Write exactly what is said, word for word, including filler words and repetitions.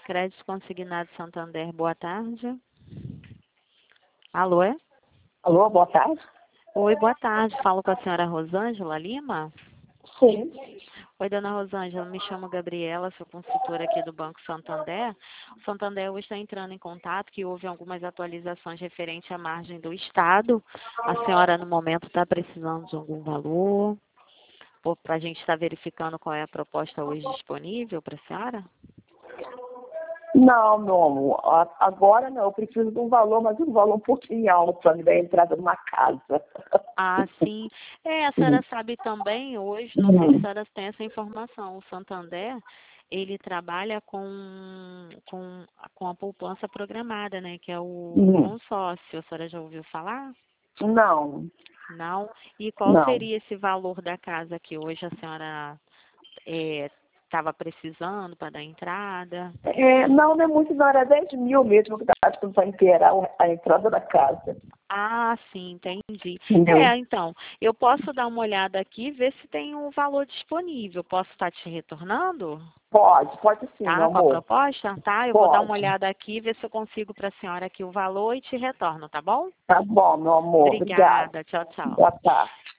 Crédito Consignado Santander, boa tarde. Alô, é? Alô, boa tarde. Oi, boa tarde. Falo com a senhora Rosângela Lima? Sim. Oi, dona Rosângela, me chamo Gabriela, sou consultora aqui do Banco Santander. O Santander hoje está entrando em contato que houve algumas atualizações referentes à margem do Estado. A senhora, no momento, está precisando de algum valor? Para a gente estar verificando qual é a proposta hoje disponível para a senhora? Não, meu amor. A- Agora não, eu preciso de um valor, mas um valor um pouquinho alto para me dar a entrada numa casa. Ah, sim. É, a senhora sabe também hoje, não sei se a Uhum. senhora tem essa informação, o Santander, ele trabalha com, com, com a poupança programada, né, que é o Uhum. consórcio. A senhora já ouviu falar? Não, Não? E qual não. seria esse valor da casa que hoje a senhora estava precisando para dar entrada? É, não, não é muito, não. Era dez mil mesmo que estava para inteirar a entrada da casa. Ah, sim, entendi. Entendeu? É, então, eu posso dar uma olhada aqui e ver se tem um valor disponível. Posso estar te retornando? Pode, pode sim, meu Tá, com a amor. proposta? Tá, eu vou dar uma Pode. olhada aqui, ver se eu consigo para a senhora aqui o valor e te retorno, tá bom? Tá bom, meu amor. Obrigada. Obrigada, tchau, tchau. Boa tarde.